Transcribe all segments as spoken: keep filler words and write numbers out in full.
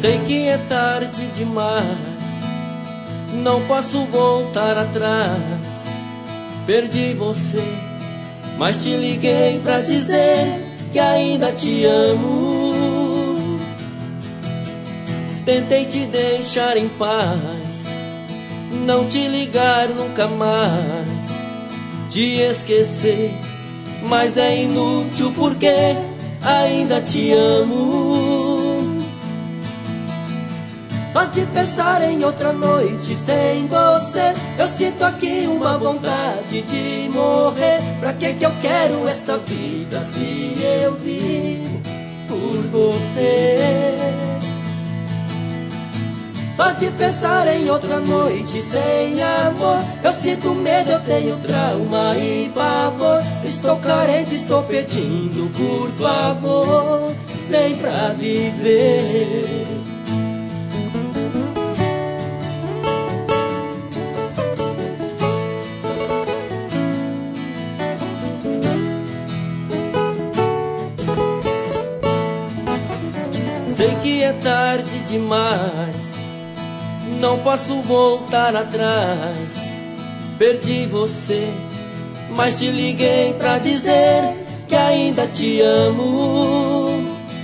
Sei que é tarde demais, não posso voltar atrás. Perdi você, mas te liguei pra dizer que ainda te amo. Tentei te deixar em paz, não te ligar nunca mais, te esquecer, mas é inútil porque ainda te amo. Só de pensar em outra noite sem você, eu sinto aqui uma vontade de morrer. Pra que que eu quero esta vida se eu vivo por você? Só de pensar em outra noite sem amor, eu sinto medo, eu tenho trauma e pavor. Estou carente, estou pedindo, por favor, vem pra viver. Sei que é tarde demais, não posso voltar atrás. Perdi você, mas te liguei pra dizer que ainda te amo.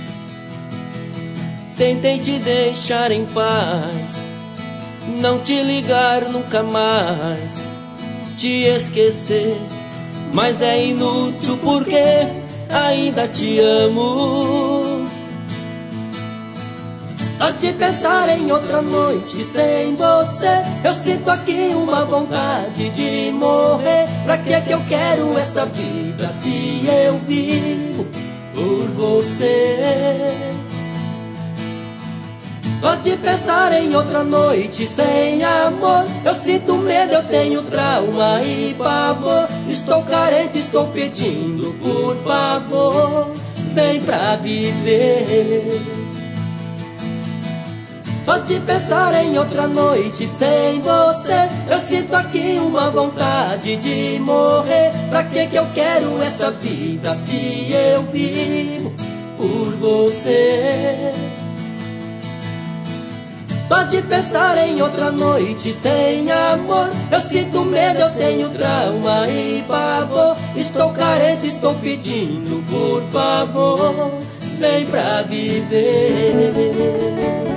Tentei te deixar em paz, não te ligar nunca mais, te esquecer, mas é inútil porque ainda te amo. Só de pensar em outra noite sem você, eu sinto aqui uma vontade de morrer. Pra que que eu quero essa vida se eu vivo por você? Só de pensar em outra noite sem amor, eu sinto medo, eu tenho trauma e pavor. Estou carente, estou pedindo, por favor, vem pra viver. Só de pensar em outra noite sem você, eu sinto aqui uma vontade de morrer. Pra que que eu quero essa vida se eu vivo por você? Só de pensar em outra noite sem amor, eu sinto medo, eu tenho trauma e pavor. Estou carente, estou pedindo, por favor, vem pra viver.